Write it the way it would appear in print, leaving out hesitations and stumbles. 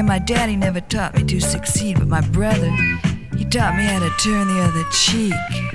Yeah, my daddy never taught me to succeed, but my brother, he taught me how to turn the other cheek.